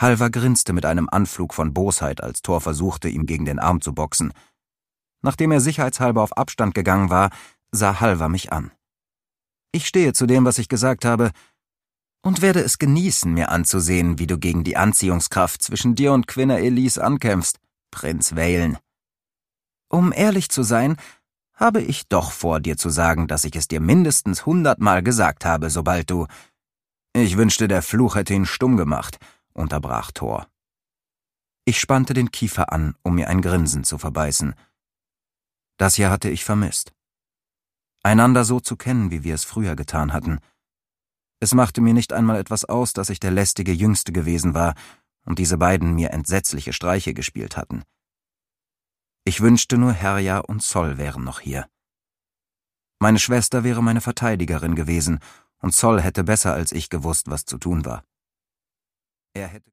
Halvar grinste mit einem Anflug von Bosheit, als Thor versuchte, ihm gegen den Arm zu boxen. Nachdem er sicherheitshalber auf Abstand gegangen war, sah Halvar mich an. »Ich stehe zu dem, was ich gesagt habe, und werde es genießen, mir anzusehen, wie du gegen die Anziehungskraft zwischen dir und Quina Elise ankämpfst, Prinz Valen. Um ehrlich zu sein, habe ich doch vor, dir zu sagen, dass ich es dir mindestens 100-mal gesagt habe, sobald du...« »Ich wünschte, der Fluch hätte ihn stumm gemacht«, unterbrach Thor. Ich spannte den Kiefer an, um mir ein Grinsen zu verbeißen. Das hier hatte ich vermisst. Einander so zu kennen, wie wir es früher getan hatten. Es machte mir nicht einmal etwas aus, dass ich der lästige Jüngste gewesen war und diese beiden mir entsetzliche Streiche gespielt hatten. Ich wünschte nur, Herja und Sol wären noch hier. Meine Schwester wäre meine Verteidigerin gewesen, und Sol hätte besser als ich gewusst, was zu tun war. Er hätte